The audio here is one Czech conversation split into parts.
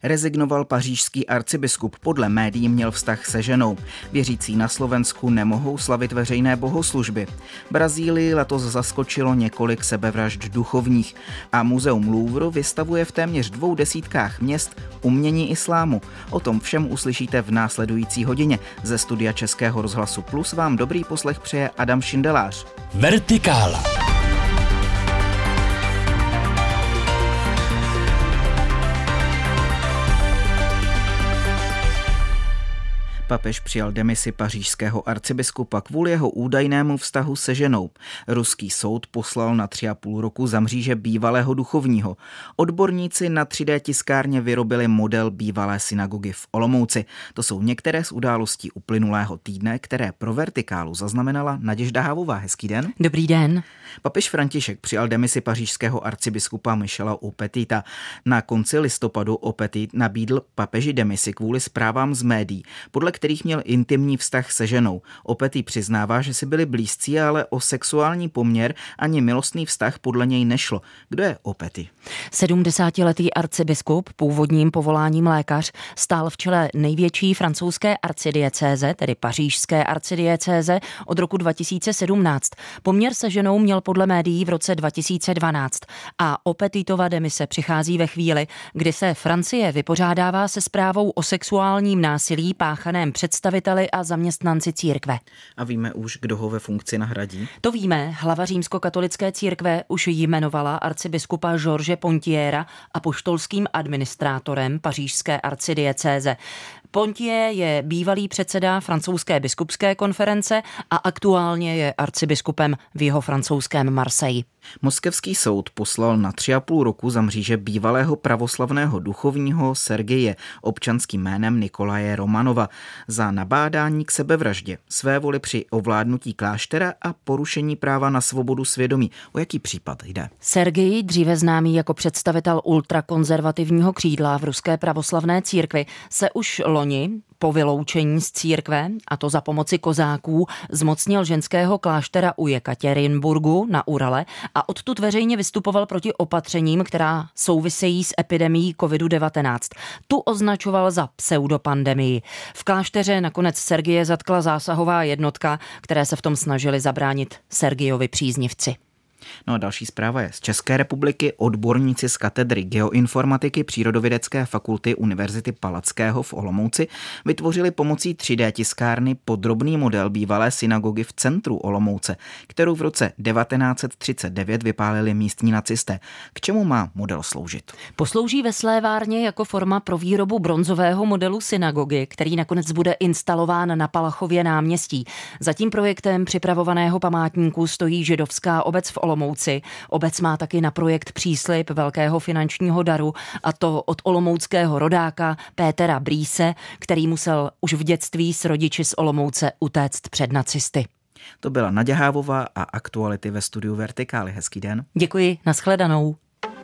Rezignoval pařížský arcibiskup, podle médií měl vztah se ženou. Věřící na Slovensku nemohou slavit veřejné bohoslužby. Brazílii letos zaskočilo několik sebevražd duchovních a muzeum Louvre vystavuje v téměř 20 měst umění islámu. O tom všem uslyšíte v následující hodině. Ze studia Českého rozhlasu Plus vám dobrý poslech přeje Adam Šindelář. Vertikála. Papež přijal demisi pařížského arcibiskupa kvůli jeho údajnému vztahu se ženou. Ruský soud poslal na 3,5 roku za mříže bývalého duchovního. Odborníci na 3D tiskárně vyrobili model bývalé synagogy v Olomouci. To jsou některé z událostí uplynulého týdne, které pro Vertikálu zaznamenala Naděžda Havová. Hezký den. Dobrý den. Papež František přijal demisi pařížského arcibiskupa Michela Aupetita. Na konci listopadu Aupetit nabídl papeži demisi kvůli zprávám z médií, podle kterých měl intimní vztah se ženou. Aupetit přiznává, že si byli blízcí, ale o sexuální poměr ani milostný vztah podle něj nešlo. Kdo je Aupetit? 70letý arcibiskup, původním povoláním lékař, stál v čele největší francouzské arcidiecéze, tedy pařížské arcidiecéze, od roku 2017. Poměr se ženou měl podle médií v roce 2012 a Aupetitova demise přichází ve chvíli, kdy se Francie vypořádává se zprávou o sexuálním násilí páchaném představiteli a zaměstnanci církve. A víme už, kdo ho ve funkci nahradí? To víme, hlava římskokatolické církve už jmenovala arcibiskupa George Pontiera apoštolským administrátorem pařížské arcidiecéze. Pontier je bývalý předseda francouzské biskupské konference a aktuálně je arcibiskupem v jeho francouzském Marseille. Moskevský soud poslal na 3,5 roku za mříže bývalého pravoslavného duchovního Sergeje občanským jménem Nikolaje Romanova za nabádání k sebevraždě, svévoli při ovládnutí kláštera a porušení práva na svobodu svědomí. O jaký případ jde? Sergej, dříve známý jako představitel ultrakonzervativního křídla v ruské pravoslavné církvi, se už loni po vyloučení z církve, a to za pomoci kozáků, zmocnil ženského kláštera u Jekatěrinburgu na Urale a odtud veřejně vystupoval proti opatřením, která souvisejí s epidemií COVID-19. Tu označoval za pseudopandemii. V klášteře nakonec Sergeje zatkla zásahová jednotka, které se v tom snažili zabránit Sergejovi příznivci. No a další zpráva je z České republiky. Odborníci z katedry geoinformatiky Přírodovědecké fakulty Univerzity Palackého v Olomouci vytvořili pomocí 3D tiskárny podrobný model bývalé synagogy v centru Olomouce, kterou v roce 1939 vypálili místní nacisté. K čemu má model sloužit? Poslouží ve slévárně jako forma pro výrobu bronzového modelu synagogy, který nakonec bude instalován na Palachově náměstí. Za tím projektem připravovaného památníku stojí židovská obec v Olomouci. Obec má taky na projekt příslib velkého finančního daru, a to od olomouckého rodáka Pétera Brýse, který musel už v dětství s rodiči z Olomouce utéct před nacisty. To byla Naděžda Havová a aktuality ve studiu Vertikály. Hezký den. Děkuji, nashledanou.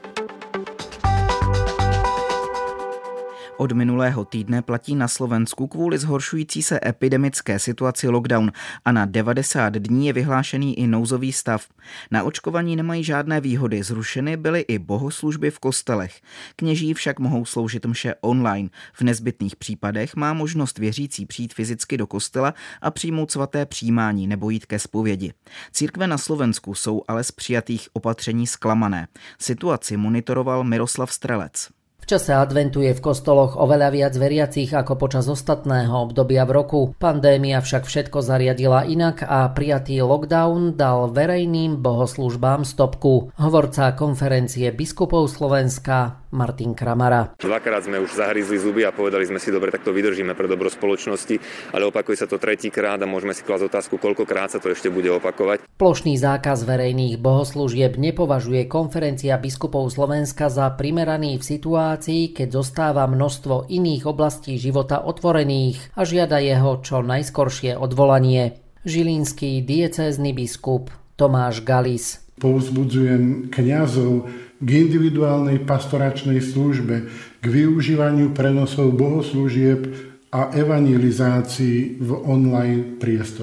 Od minulého týdne platí na Slovensku kvůli zhoršující se epidemické situaci lockdown a na 90 dní je vyhlášený i nouzový stav. Na očkovaní nemají žádné výhody, zrušeny byly i bohoslužby v kostelech. Kněží však mohou sloužit mše online. V nezbytných případech má možnost věřící přijít fyzicky do kostela a přijmout svaté přijímání nebo jít ke zpovědi. Církve na Slovensku jsou ale z přijatých opatření zklamané. Situaci monitoroval Miroslav Strelec. V čase adventu je v kostoloch oveľa viac veriacich ako počas ostatného obdobia v roku. Pandémia však všetko zariadila inak a prijatý lockdown dal verejným bohoslúžbám stopku. Hovorca konferencie biskupov Slovenska Martin Kramara. Dvakrát sme už zahryzli zuby a povedali sme si, dobre, tak to vydržíme pre dobro spoločnosti, ale opakuje sa to tretíkrát a môžeme si klásť otázku, koľkokrát sa to ešte bude opakovať. Plošný zákaz verejných bohoslúžieb nepovažuje konferencia biskupov Slovenska za primeraný v situácii, keď zostáva množstvo iných oblastí života otvorených a žiada jeho čo najskoršie odvolanie. Žilinský diecézny biskup Tomáš Galis. Povzbudzujem kňazov k individuálnej pastoračnej službe, k využívaniu prenosov bohoslúžieb a evangelizácii v online priestore.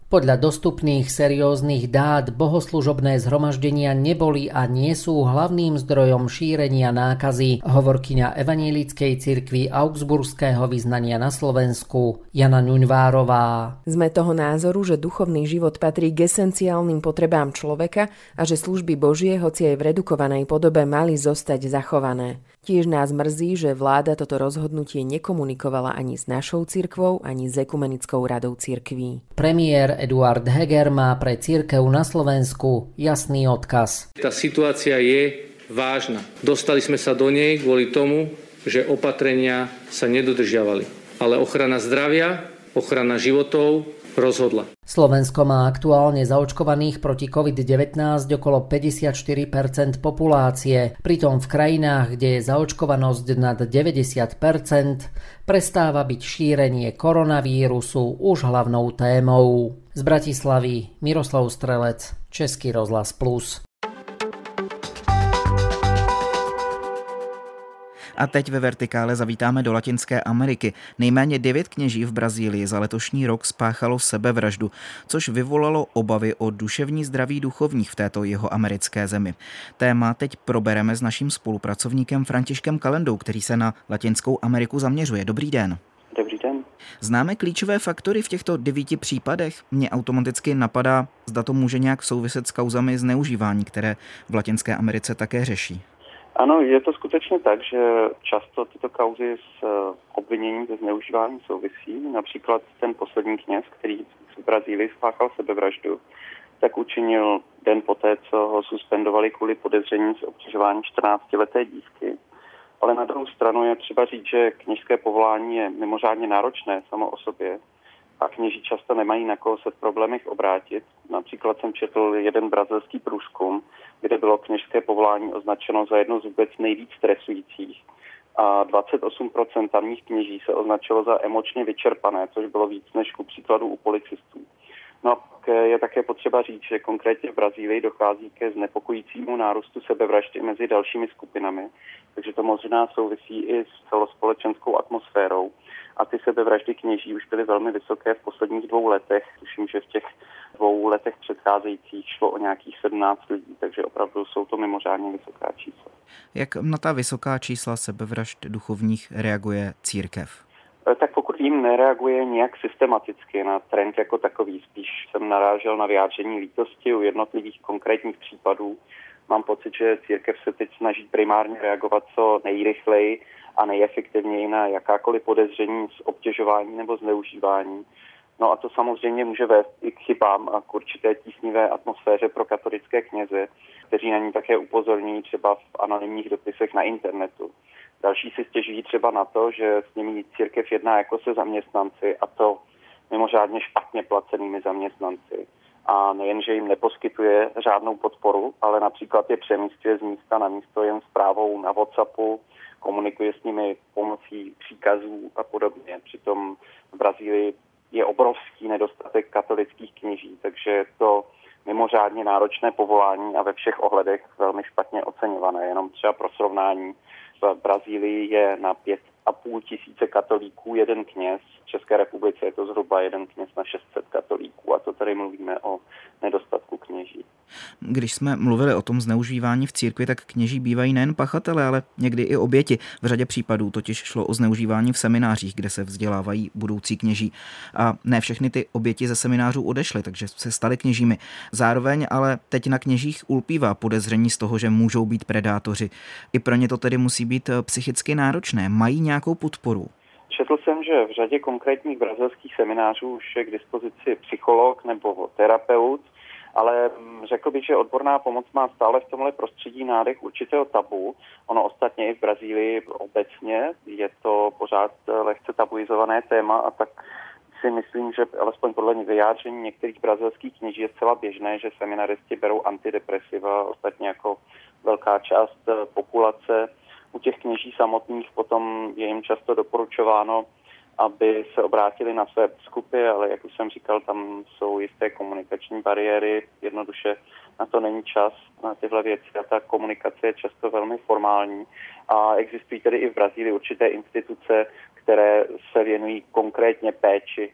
Podľa dostupných serióznych dát bohoslužobné zhromaždenia neboli a nie sú hlavným zdrojom šírenia nákazy, hovorkyňa Evanjelickej cirkvi Augsburského vyznania na Slovensku Jana Ňuňvárová. Sme toho názoru, že duchovný život patrí k esenciálnym potrebám človeka a že služby Božie, hoci aj v redukovanej podobe, mali zostať zachované. Tiež nás mrzí, že vláda toto rozhodnutie nekomunikovala ani s našou cirkvou, ani s Ekumenickou radou cirkví. Premiér Eduard Heger má pre cirkev na Slovensku jasný odkaz. Tá situácia je vážna. Dostali sme sa do nej kvôli tomu, že opatrenia sa nedodržiavali. Ale ochrana zdravia, ochrana životov rozhodla. Slovensko má aktuálne zaočkovaných proti COVID-19 okolo 54% populácie. Pritom v krajinách, kde je zaočkovanosť nad 90%, prestáva byť šírenie koronavírusu už hlavnou témou. Z Bratislavy Miroslav Strelec, Český rozhlas Plus. A teď ve Vertikále zavítáme do Latinské Ameriky. Nejméně 9 kněží v Brazílii za letošní rok spáchalo sebevraždu, což vyvolalo obavy o duševní zdraví duchovních v této jihoamerické zemi. Téma teď probereme s naším spolupracovníkem Františkem Kalendou, který se na Latinskou Ameriku zaměřuje. Dobrý den. Dobrý den. Známe klíčové faktory v těchto 9 případech? Mně automaticky napadá, zda to může nějak souviset s kauzami zneužívání, které v Latinské Americe také řeší. Ano, je to skutečně tak, že často tyto kauzy s obviněním ze zneužívání souvisí. Například ten poslední kněz, který v Brazílii spáchal sebevraždu, tak učinil den poté, co ho suspendovali kvůli podezření z obtěžování 14leté dívky. Ale na druhou stranu je třeba říct, že kněžské povolání je mimořádně náročné samo o sobě a kněží často nemají na koho se v problémech obrátit. Například jsem četl jeden brazilský průzkum, kde bylo kněžské povolání označeno za jedno z vůbec nejvíc stresujících. A 28% tamních kněží se označilo za emočně vyčerpané, což bylo víc než ku příkladu u policistů. No a pak je také potřeba říct, že konkrétně v Brazílii dochází ke znepokojícímu nárůstu sebevraždy mezi dalšími skupinami, takže to možná souvisí i s celospolečenskou atmosférou. A ty sebevraždy kněží už byly velmi vysoké v posledních 2 letech. Tuším, že v těch 2 letech předcházejících šlo o nějakých 17 lidí, takže opravdu jsou to mimořádně vysoká čísla. Jak na ta vysoká čísla sebevražd duchovních reaguje církev? Tak pokud vím, nereaguje nějak systematicky na trend jako takový. Spíš jsem narážel na vyjádření lítosti u jednotlivých konkrétních případů. Mám pocit, že církev se teď snaží primárně reagovat co nejrychleji a nejefektivněji na jakákoliv podezření z obtěžování nebo zneužívání. No a to samozřejmě může vést i k chybám a k určité tísnivé atmosféře pro katolické kněze, kteří na ní také upozorňují třeba v anonymních dopisech na internetu. Další si stěžují třeba na to, že s nimi církev jedná jako se zaměstnanci, a to mimořádně špatně placenými zaměstnanci. A nejen, že jim neposkytuje řádnou podporu, ale například je přemísťuje z místa na místo jen zprávou na WhatsAppu, komunikuje s nimi pomocí příkazů a podobně. Přitom v Brazílii je obrovský nedostatek katolických kněží, takže je to mimořádně náročné povolání a ve všech ohledech velmi špatně oceňované. Jenom třeba pro srovnání, v Brazílii je na 5,5 tisíce katolíků jeden kněz. V České republice je to zhruba jeden kněz na 600 katolíků a to tady mluvíme o nedostatku kněží. Když jsme mluvili o tom zneužívání v církvi, tak kněží bývají nejen pachatele, ale někdy i oběti. V řadě případů totiž šlo o zneužívání v seminářích, kde se vzdělávají budoucí kněží. A ne všechny ty oběti ze seminářů odešly, takže se staly kněžími. Zároveň ale teď na kněžích ulpívá podezření z toho, že můžou být predátoři. I pro ně to tedy musí být psychicky náročné. Mají nějakou podporu? Četl jsem, že v řadě konkrétních brazilských seminářů už je k dispozici psycholog nebo terapeut, ale řekl bych, že odborná pomoc má stále v tomhle prostředí nádech určitého tabu. Ono ostatně i v Brazílii obecně je to pořád lehce tabuizované téma a tak si myslím, že alespoň podle vyjádření některých brazilských kněží je zcela běžné, že seminaristi berou antidepresiva, ostatně jako velká část populace. U těch kněží samotných potom je jim často doporučováno, aby se obrátili na své biskupy, ale jak už jsem říkal, tam jsou jisté komunikační bariéry, jednoduše na to není čas na tyhle věci a ta komunikace je často velmi formální. A existují tedy i v Brazílii určité instituce, které se věnují konkrétně péči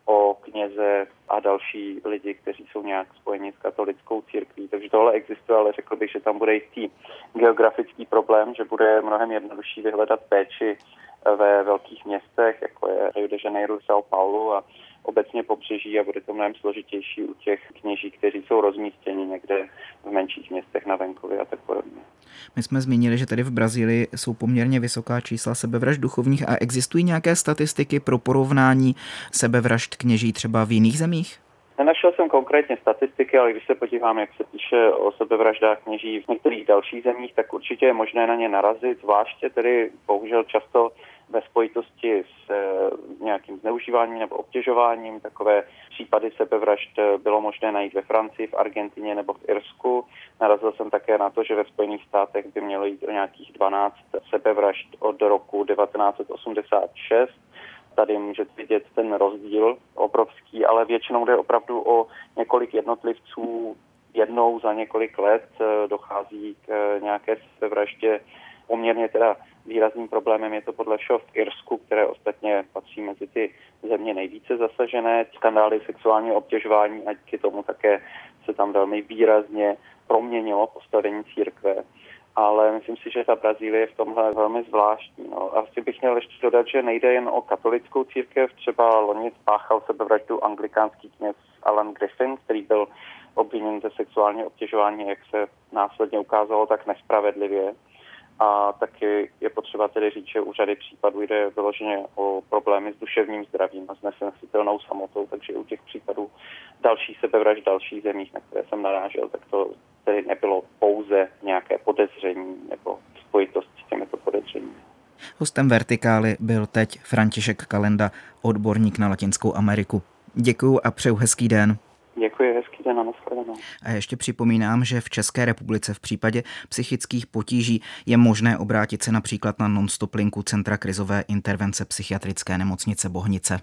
o kněze a další lidi, kteří jsou nějak spojeni s katolickou církví. Takže tohle existuje, ale řekl bych, že tam bude jistý geografický problém, že bude mnohem jednodušší vyhledat péči ve velkých městech, jako je Rio de Janeiro, São Paulo a obecně pobřeží, a bude to mnohem složitější u těch kněží, kteří jsou rozmístěni někde v menších městech na venkově a tak podobně. My jsme zmínili, že tady v Brazílii jsou poměrně vysoká čísla sebevražd duchovních a existují nějaké statistiky pro porovnání sebevražd kněží třeba v jiných zemích? Nenašel jsem konkrétně statistiky, ale když se podívám, jak se píše o sebevraždách kněží v některých dalších zemích, tak určitě je možné na ně narazit, zvláště tedy bohužel často ve spojitosti s nějakým zneužíváním nebo obtěžováním. Takové případy sebevražd bylo možné najít ve Francii, v Argentině nebo v Irsku. Narazil jsem také na to, že ve Spojených státech by mělo jít o nějakých 12 sebevražd od roku 1986. Tady můžete vidět ten rozdíl obrovský, ale většinou jde opravdu o několik jednotlivců. Jednou za několik let dochází k nějaké sebevraždě. Poměrně teda výrazným problémem je to podle všeho v Irsku, které ostatně patří mezi ty země nejvíce zasažené. Skandály sexuálního obtěžování a díky tomu také se tam velmi výrazně proměnilo postavení církve. Ale myslím si, že ta Brazílie je v tomhle velmi zvláštní. Asi bych měl ještě dodat, že nejde jen o katolickou církev. Třeba loni spáchal sebevraždu anglikánský kněz Alan Griffin, který byl obviněn ze sexuálního obtěžování, jak se následně ukázalo, tak nespravedlivě. A taky je potřeba tedy říct, že u řady případů jde vyloženě o problémy s duševním zdravím a s nesnesitelnou samotou, takže u těch případů další sebevražd v dalších zemích, na které jsem narážel, tak to tedy nebylo pouze nějaké podezření nebo spojitost s těmito podezřeními. Hostem Vertikály byl teď František Kalenda, odborník na Latinskou Ameriku. Děkuju a přeju hezký den. Děkuji, hezký den a nashledanou. A ještě připomínám, že v České republice v případě psychických potíží je možné obrátit se například na non-stop linku Centra krizové intervence psychiatrické nemocnice Bohnice.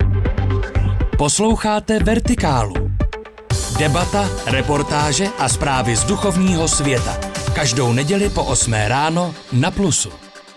Posloucháte Vertikálu. Debata, reportáže a zprávy z duchovního světa. Každou neděli po 8 ráno na Plusu.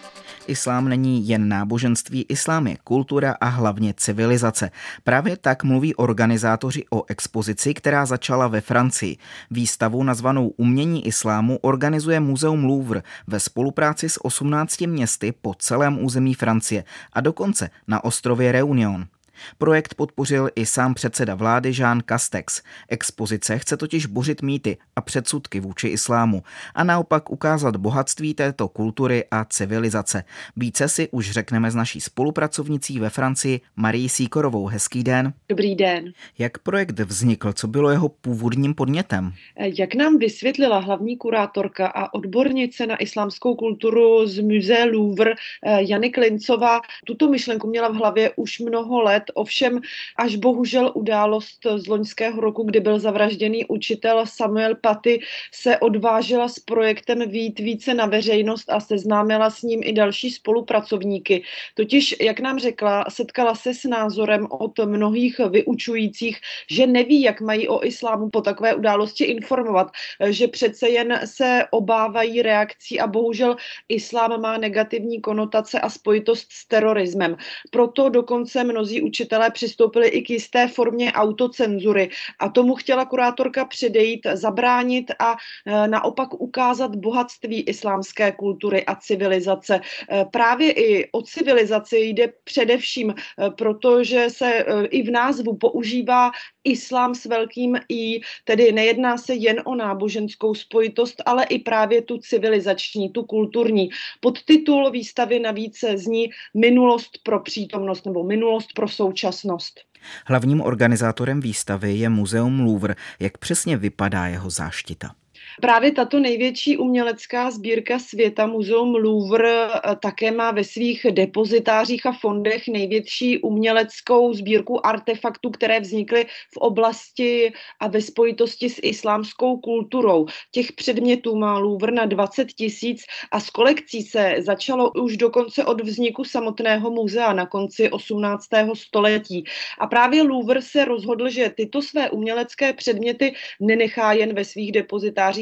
Islám není jen náboženství, islám je kultura a hlavně civilizace. Právě tak mluví organizátoři o expozici, která začala ve Francii. Výstavu nazvanou Umění islámu organizuje Muzeum Louvre ve spolupráci s 18 městy po celém území Francie a dokonce na ostrově Réunion. Projekt podpořil i sám předseda vlády Jean Castex. Expozice chce totiž bořit mýty a předsudky vůči islámu a naopak ukázat bohatství této kultury a civilizace. Více si už řekneme s naší spolupracovnicí ve Francii Marií Sýkorovou. Hezký den. Dobrý den. Jak projekt vznikl? Co bylo jeho původním podnětem? Jak nám vysvětlila hlavní kurátorka a odbornice na islámskou kulturu z Musée Louvre Jany Klincová, tuto myšlenku měla v hlavě už mnoho let. Ovšem až bohužel událost z loňského roku, kdy byl zavražděný učitel Samuel Paty, se odvážila s projektem vyjít více na veřejnost a seznámila s ním i další spolupracovníky. Totiž, jak nám řekla, setkala se s názorem od mnohých vyučujících, že neví, jak mají o islámu po takové události informovat, že přece jen se obávají reakcí a bohužel islám má negativní konotace a spojitost s terorismem. Proto dokonce mnozí učitelé přistoupili i k jisté formě autocenzury a tomu chtěla kurátorka předejít, zabránit a naopak ukázat bohatství islámské kultury a civilizace. Právě i o civilizaci jde především, protože se i v názvu používá islám s velkým I, tedy nejedná se jen o náboženskou spojitost, ale i právě tu civilizační, tu kulturní. Podtitul výstavy navíc zní Minulost pro přítomnost nebo Minulost pro současnost. Hlavním organizátorem výstavy je Muzeum Louvre. Jak přesně vypadá jeho záštita? Právě tato největší umělecká sbírka světa, Muzeum Louvre, také má ve svých depozitářích a fondech největší uměleckou sbírku artefaktů, které vznikly v oblasti a ve spojitosti s islámskou kulturou. Těch předmětů má Louvre na 20 000 a s kolekcí se začalo už dokonce od vzniku samotného muzea na konci 18. století. A právě Louvre se rozhodl, že tyto své umělecké předměty nenechá jen ve svých depozitářích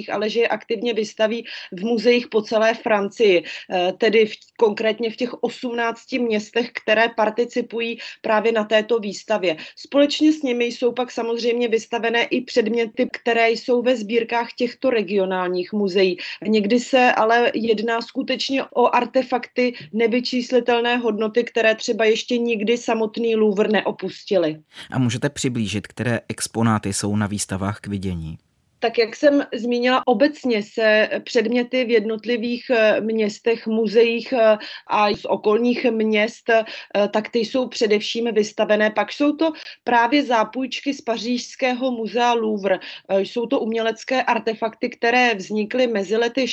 muzeích, ale že je aktivně vystaví v muzeích po celé Francii, tedy konkrétně v těch 18 městech, které participují právě na této výstavě. Společně s nimi jsou pak samozřejmě vystavené i předměty, které jsou ve sbírkách těchto regionálních muzeí. Někdy se ale jedná skutečně o artefakty nevyčíslitelné hodnoty, které třeba ještě nikdy samotný Louvre neopustili. A můžete přiblížit, které exponáty jsou na výstavách k vidění? Tak jak jsem zmínila, obecně se předměty v jednotlivých městech, muzeích a z okolních měst, tak ty jsou především vystavené. Pak jsou to právě zápůjčky z pařížského muzea Louvre. Jsou to umělecké artefakty, které vznikly mezi lety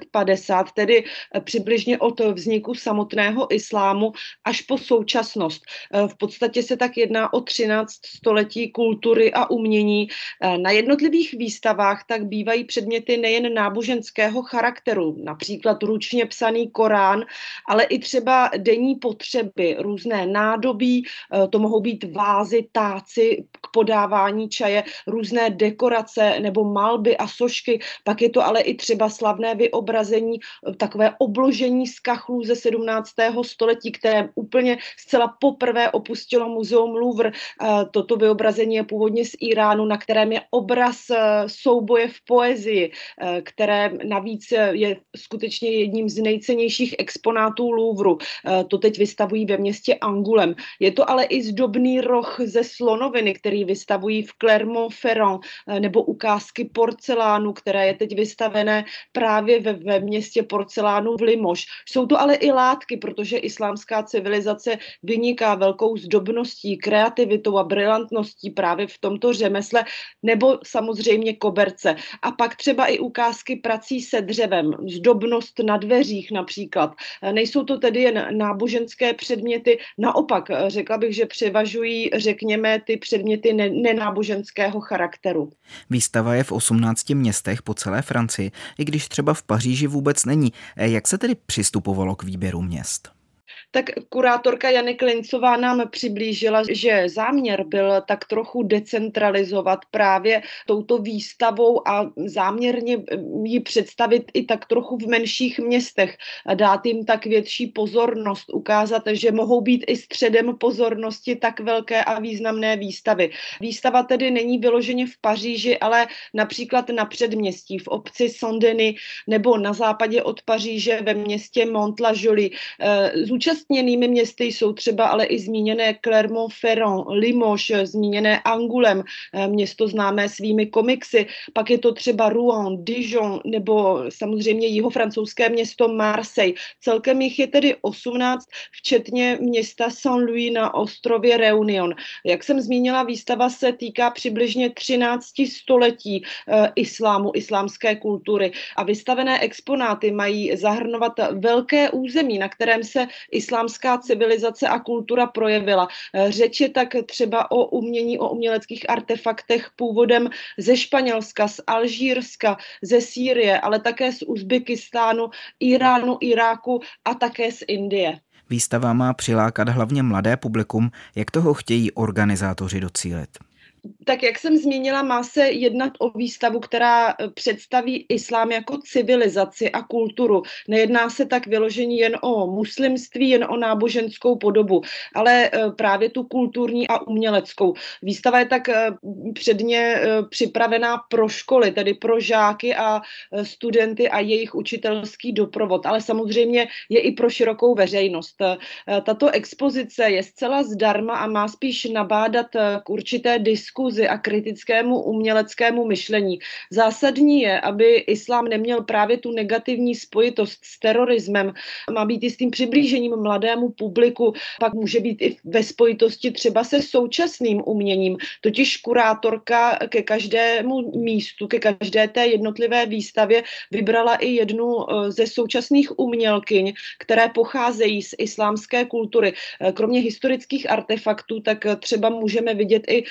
650, tedy přibližně od vzniku samotného islámu až po současnost. V podstatě se tak jedná o 13 století kultury a umění. Na jednotlivých výstavách tak bývají předměty nejen náboženského charakteru, například ručně psaný Korán, ale i třeba denní potřeby, různé nádobí, to mohou být vázy, táci k podávání čaje, různé dekorace nebo malby a sošky, pak je to ale i třeba slavné vyobrazení, takové obložení z kachlů ze 17. století, které úplně zcela poprvé opustilo muzeum Louvre. Toto vyobrazení je původně z Iránu, na kterém je obraz souboje v poezii, které navíc je skutečně jedním z nejcennějších exponátů Louvru. To teď vystavují ve městě Angoulême. Je to ale i zdobný roh ze slonoviny, který vystavují v Clermont-Ferrand, nebo ukázky porcelánu, které je teď vystavené právě ve městě porcelánu v Limoges. Jsou to ale i látky, protože islámská civilizace vyniká velkou zdobností, kreativitou a brilantností právě v tomto řemesle, nebo samozřejmě koberce. A pak třeba i ukázky prací se dřevem, zdobnost na dveřích například. Nejsou to tedy jen náboženské předměty, naopak řekla bych, že převažují, řekněme, ty předměty nenáboženského charakteru. Výstava je v 18 městech po celé Francii, i když třeba v Paříži vůbec není. Jak se tedy přistupovalo k výběru měst? Tak kurátorka Jany Klincová nám přiblížila, že záměr byl tak trochu decentralizovat právě touto výstavou a záměrně ji představit i tak trochu v menších městech, dát jim tak větší pozornost, ukázat, že mohou být i středem pozornosti tak velké a významné výstavy. Výstava tedy není vyloženě v Paříži, ale například na předměstí v obci Saint-Denis nebo na západě od Paříže ve městě Mantes-la-Jolie. Zúčastněnými městy jsou třeba ale i zmíněné Clermont-Ferrand, Limoges, zmíněné Angoulême, město známé svými komiksy, pak je to třeba Rouen, Dijon nebo samozřejmě jihofrancouzské město Marseille. Celkem jich je tedy 18, včetně města Saint-Louis na ostrově Réunion. Jak jsem zmínila, výstava se týká přibližně 13 století islámu, islámské kultury a vystavené exponáty mají zahrnovat velké území, na kterém se islámská civilizace a kultura projevila. Řeč je tak třeba o umění, o uměleckých artefaktech původem ze Španělska, z Alžírska, ze Sýrie, ale také z Uzbekistánu, Iránu, Iráku a také z Indie. Výstava má přilákat hlavně mladé publikum. Jak toho chtějí organizátoři docílit? Tak jak jsem zmínila, má se jednat o výstavu, která představí islám jako civilizaci a kulturu. Nejedná se tak vyložení jen o muslimství, jen o náboženskou podobu, ale právě tu kulturní a uměleckou. Výstava je tak předně připravená pro školy, tedy pro žáky a studenty a jejich učitelský doprovod, ale samozřejmě je i pro širokou veřejnost. Tato expozice je zcela zdarma a má spíš nabádat k určité diskuzi a kritickému uměleckému myšlení. Zásadní je, aby islám neměl právě tu negativní spojitost s terorismem. Má být jistým přiblížením mladému publiku, pak může být i ve spojitosti třeba se současným uměním. Totiž kurátorka ke každému místu, ke každé té jednotlivé výstavě vybrala i jednu ze současných umělkyň, které pocházejí z islámské kultury. Kromě historických artefaktů, tak třeba můžeme vidět i současné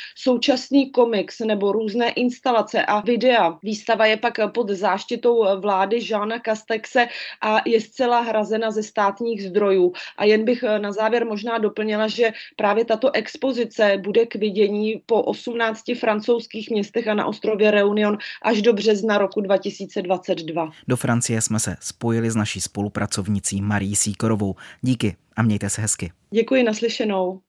účastný komiks nebo různé instalace a videa. Výstava je pak pod záštitou vlády Jeana Castexe a je zcela hrazena ze státních zdrojů. A jen bych na závěr možná doplnila, že právě tato expozice bude k vidění po 18 francouzských městech a na ostrově Réunion až do března roku 2022. Do Francie jsme se spojili s naší spolupracovnicí Marií Síkorovou. Díky a mějte se hezky. Děkuji, naslyšenou.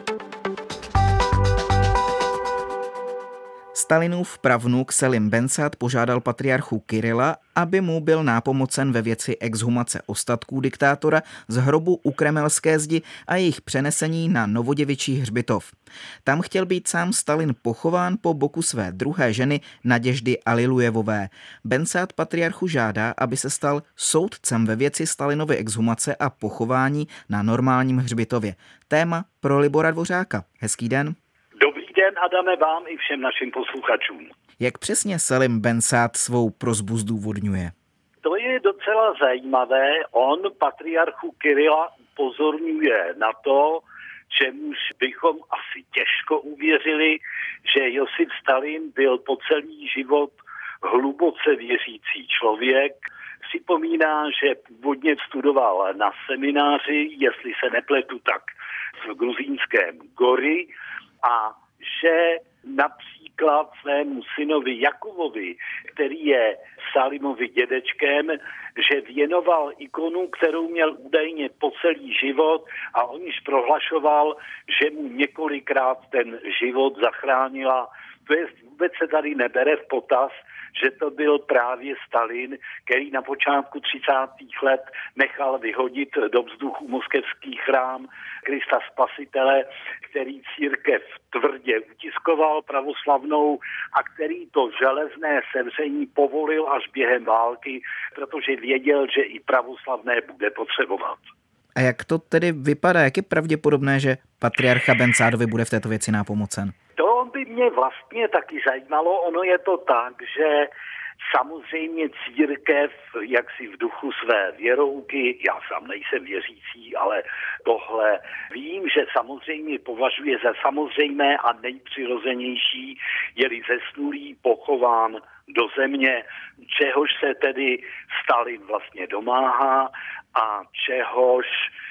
Stalinův pravnuk Selim Bensát požádal patriarchu Kirila, aby mu byl nápomocen ve věci exhumace ostatků diktátora z hrobu u Kremelské zdi a jejich přenesení na Novoděvičí hřbitov. Tam chtěl být sám Stalin pochován po boku své druhé ženy Naděždy Alilujevové. Bensát patriarchu žádá, aby se stal soudcem ve věci Stalinovy exhumace a pochování na normálním hřbitově. Téma pro Libora Dvořáka. Hezký den. Den, Adame, vám i všem našim posluchačům. Jak přesně Selim Bensát svou prosbu zdůvodňuje? To je docela zajímavé. On patriarchu Kirila upozorňuje na to, čemuž bychom asi těžko uvěřili, že Josif Stalin byl po celý život hluboce věřící člověk. Připomíná, že původně studoval na semináři, jestli se nepletu, tak v gruzínském Gori, a že například svému synovi Jakubovi, který je Stalinovi dědečkem, že věnoval ikonu, kterou měl údajně po celý život a on již prohlašoval, že mu několikrát ten život zachránila. To je vůbec se tady nebere v potaz, že to byl právě Stalin, který na počátku 30. let nechal vyhodit do vzduchu moskevský chrám Krista Spasitele, který církev tvrdě utiskoval pravoslavnou a který to železné sevření povolil až během války, protože věděl, že i pravoslavné bude potřebovat. A jak to tedy vypadá? Jak je pravděpodobné, že patriarcha Bensádovi bude v této věci nápomocen? To by mě vlastně taky zajímalo. Ono je to tak, že samozřejmě církev, jaksi v duchu své věrouky, já sám nejsem věřící, ale tohle vím, že samozřejmě považuje za samozřejmé a nejpřirozenější, je-li zesnulý pochován do země, čehož se tedy Stalin vlastně domáhá a čehož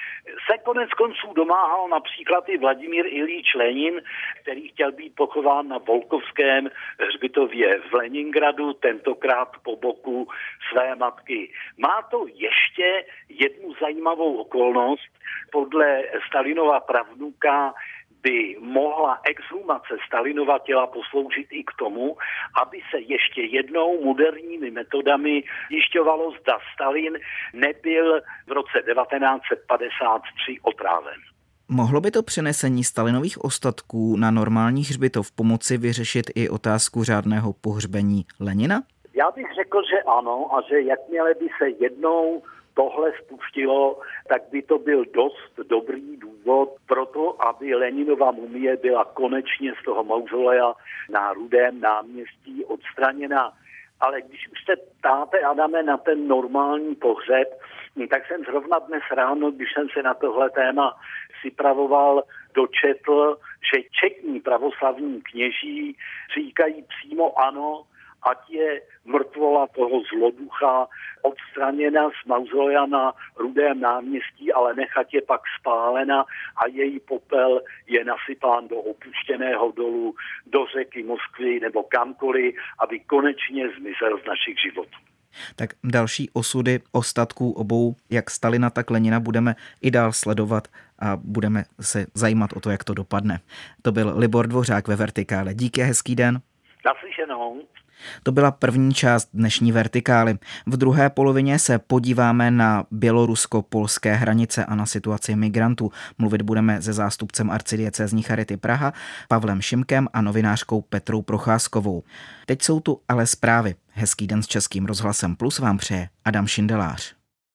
se konec konců domáhal například i Vladimír Iljič Lenin, který chtěl být pochován na Volkovském hřbitově v Leningradu, tentokrát po boku své matky. Má to ještě jednu zajímavou okolnost. Podle Stalinova pravnuka by mohla exhumace Stalinova těla posloužit i k tomu, aby se ještě jednou moderními metodami zjišťovalo, zda Stalin nebyl v roce 1953 otráven. Mohlo by to přenesení Stalinových ostatků na normální hřbitov pomoci vyřešit i otázku řádného pohřbení Lenina? Já bych řekl, že ano a že jakmile by se jednou tohle spustilo, tak by to byl dost dobrý důvod pro to, aby Leninova mumie byla konečně z toho mauzolea na Rudém náměstí odstraněna. Ale když už se ptáte, Adame, na ten normální pohřeb, tak jsem zrovna dnes ráno, když jsem se na tohle téma připravoval, dočetl, že četní pravoslavní kněží říkají přímo ano, ať je mrtvola toho zloducha odstraněna z mauzolea na Rudém náměstí, ale nechat je pak spálena a její popel je nasypán do opuštěného dolu, do řeky Moskvy nebo kamkoliv, aby konečně zmizel z našich životů. Tak další osudy ostatků obou, jak Stalina, tak Lenina, budeme i dál sledovat a budeme se zajímat o to, jak to dopadne. To byl Libor Dvořák ve Vertikále. Díky, hezký den. Naslyšenou. To byla první část dnešní Vertikály. V druhé polovině se podíváme na bělorusko-polské hranice a na situaci migrantů. Mluvit budeme se zástupcem arcidiecézní Charity Praha Pavlem Šimkem a novinářkou Petrou Procházkovou. Teď jsou tu ale zprávy. Hezký den s Českým rozhlasem Plus vám přeje Adam Šindelář.